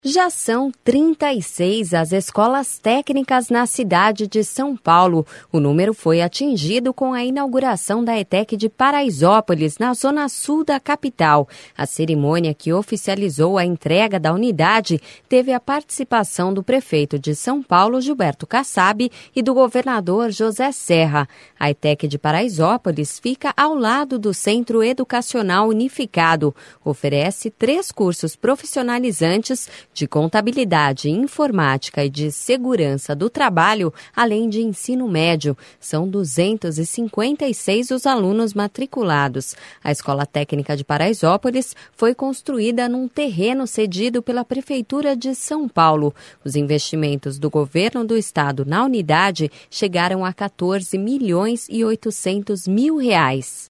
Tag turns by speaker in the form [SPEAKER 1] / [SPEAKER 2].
[SPEAKER 1] Já são 36 as escolas técnicas na cidade de São Paulo. O número foi atingido com a inauguração da ETEC de Paraisópolis, na zona sul da capital. A cerimônia que oficializou a entrega da unidade teve a participação do prefeito de São Paulo, Gilberto Kassab, e do governador José Serra. A ETEC de Paraisópolis fica ao lado do Centro Educacional Unificado. Oferece 3 cursos profissionalizantes de contabilidade, informática e de segurança do trabalho, além de ensino médio. São 256 os alunos matriculados. A Escola Técnica de Paraisópolis foi construída num terreno cedido pela Prefeitura de São Paulo. Os investimentos do governo do estado na unidade chegaram a R$ 14.800.000.